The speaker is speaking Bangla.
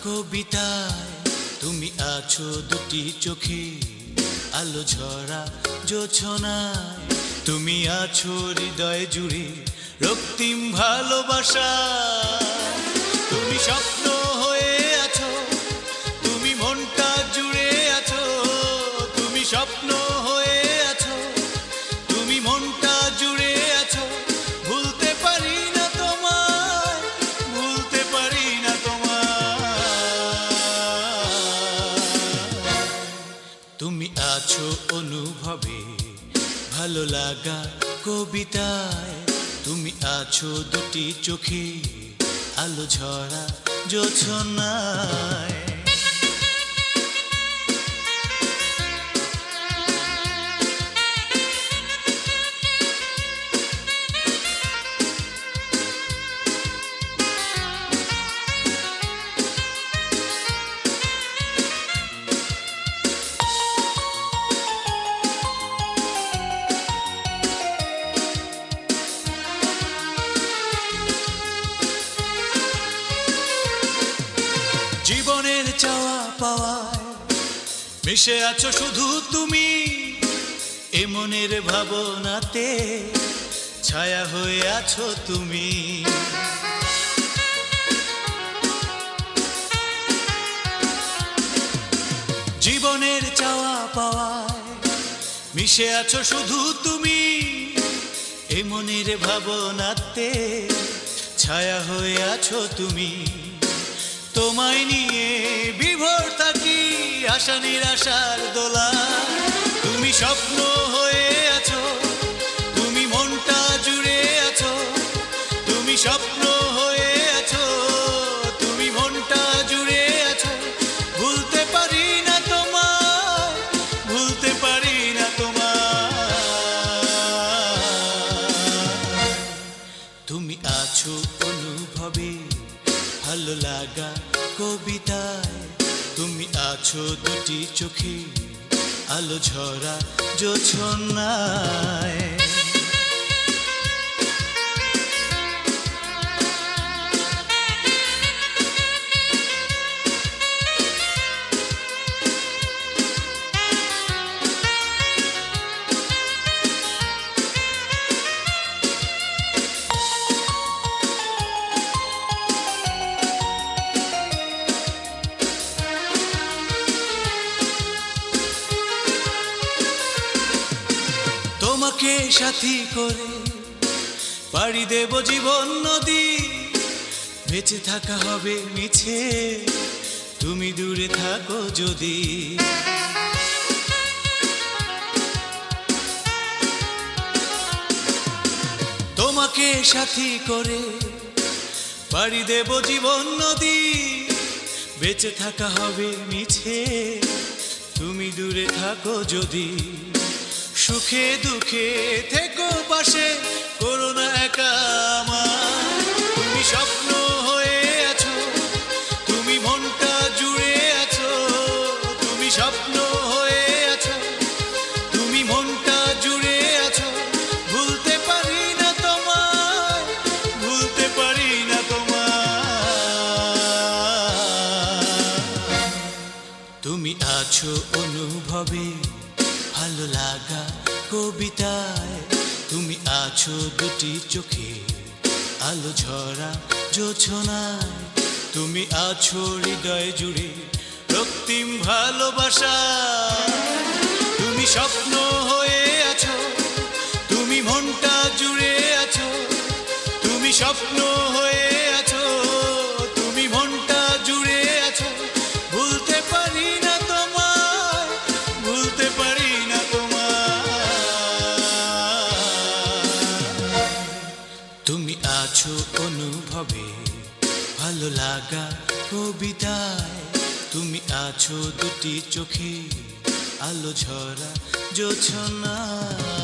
কবিতায় তুমি আছো দুটি চোখে, আলো ঝরা জোছনায় তুমি আছো হৃদয় জুড়ে রক্তিম ভালোবাসা। তুমি স্বপ্ন হয়ে আছো, তুমি মনটা জুড়ে আছো, তুমি স্বপ্ন হয়ে আছো, তুমি মনটা জুড়ে আছো। ভুলতে পারি না তোমায়, ভুলতে পারি না তোমায়। তুমি আছো অনুভবে ভালো লাগা কবিতায়, তুমি আছো দুটি চোখে, আলো ঝরা জোছনায়। জীবনের চাওয়া পাওয়ায় মিশে আছো শুধু তুমি, এ মনের ভাবনাতে ছায়া হয়ে আছো তুমি। জীবনের চাওয়া পাওয়ায় মিশে আছো শুধু তুমি, এ মনের ভাবনাতে ছায়া হয়ে আছো তুমি। তোমায় নিয়ে বিভোর থাকি আশা নিরাশার দোলা, তুমি স্বপ্ন হয়ে আছো, তুমি মনটা জুড়ে আছো, তুমি স্বপ্ন হয়ে আছো, তুমি মনটা জুড়ে আছো। ভুলতে পারি না তোমায়, ভুলতে পারি না তোমায়। তুমি আছো অনুভবে ভালো লাগা কবিতায়, তুমি আছো দুটি চোখে, আলো ঝরা জোছনায়। তোমাকে সাথী করে পাড়ি দেব জীবন নদী, বেঁচে থাকা হবে মিছে তুমি দূরে থাকো যদি। তোমাকে সাথী করে পাড়ি দেব জীবন নদী, বেঁচে থাকা হবে মিছে তুমি দূরে থাকো যদি। সুখে দুঃখে থেকো পাশে, করো না একা আমার। তুমি স্বপ্ন হয়ে আছো, তুমি মনটা জুড়ে আছো, তুমি স্বপ্ন হয়ে আছো, তুমি মনটা জুড়ে আছো। ভুলতে পারি না তোমায়, ভুলতে পারি না তোমায়। তুমি আছো অনুভবে ভালো লাগা কবিতায়, তুমি আছো দুটি চোখে, আলো ঝরা জোছনায়, তুমি আছো হৃদয় জুড়ে রক্তিম ভালোবাসা। তুমি স্বপ্ন হয়ে আছো, তুমি মনটা জুড়ে আছো, তুমি স্বপ্ন হয়ে আছো, তুমি মনটা জুড়ে আছো। ভুলতে পারি না তোমায়, ভুলতে পারি না তোমায়। তুমি আছো অনুভবে ভালো লাগা কবিতায়, তুমি আছো দুটি চোখে, আলো ঝরা জোছনায়।